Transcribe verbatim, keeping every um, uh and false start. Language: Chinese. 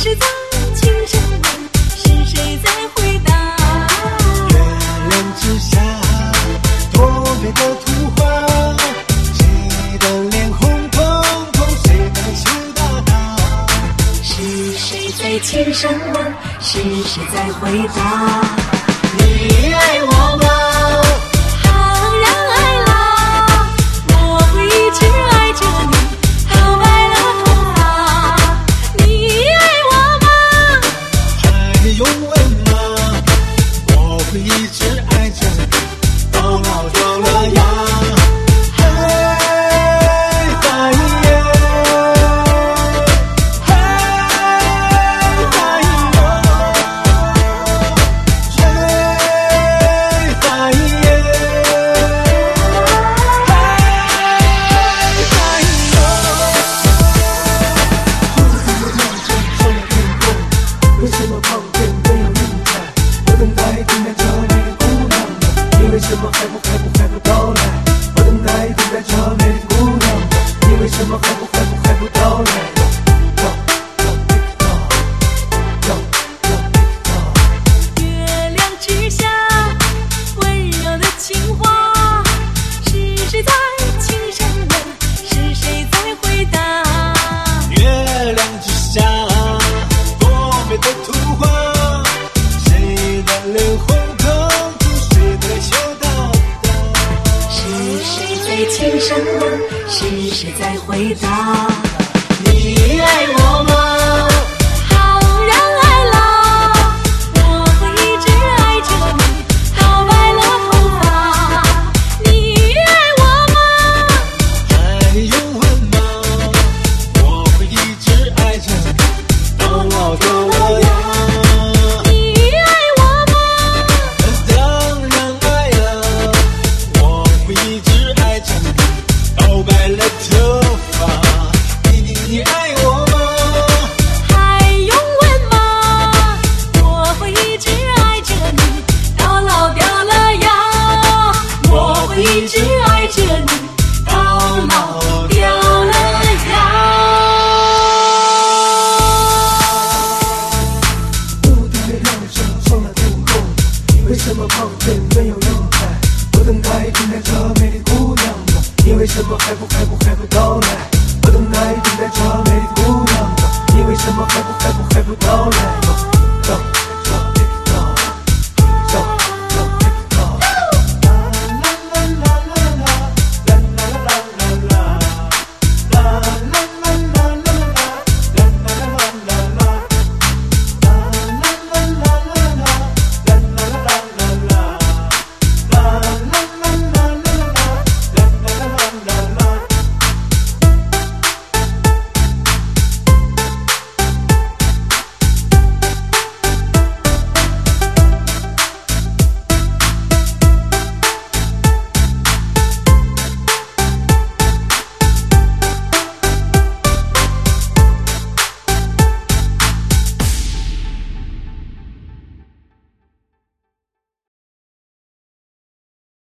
时在轻声问，是谁在回答？ 月亮之下，多美的图画，谁的脸红彤彤，谁的羞答答？ 是谁在轻声问，是谁在回答？ 你爱我吗？ 当然爱啦，我会一直爱着你，到白了头发。你爱我吗？ 还用问吗？我会一直爱着你，到老掉了牙。嘿，大爷，嘿，大爷，嘿，大爷，嘿，大爷。为什么旁边没有人在？我等待等待着美丽姑娘的，你为什么还不还不还不到来？我等待等待着美丽姑娘的，你为什么还不还不还不到来？ 月亮之下，温柔的情话，是谁在轻声问，是谁在回答？ 月亮之下，多美的图画，谁的脸红彤彤，谁的羞答答？ 是谁在轻声问，是谁在回答？ 你爱我吗？ 当然爱啦，我会一直爱着你，到白了头发。你爱我吗？ 还用问吗？我会一直爱着你，到老掉了牙。 你爱我吗？ 当然爱了，我会一直爱着你，到白了头发。你你你爱我吗？ 还用问吗？我会一直爱着你，到老掉了牙。我会一直爱着你，到老掉了牙。 舞台亮着双了天空，为什么旁边没有人在？我等待等待着美丽姑娘的，你为什么还不还不还不到来？我等待等待着美丽姑娘的，你为什么还不还不还不到来？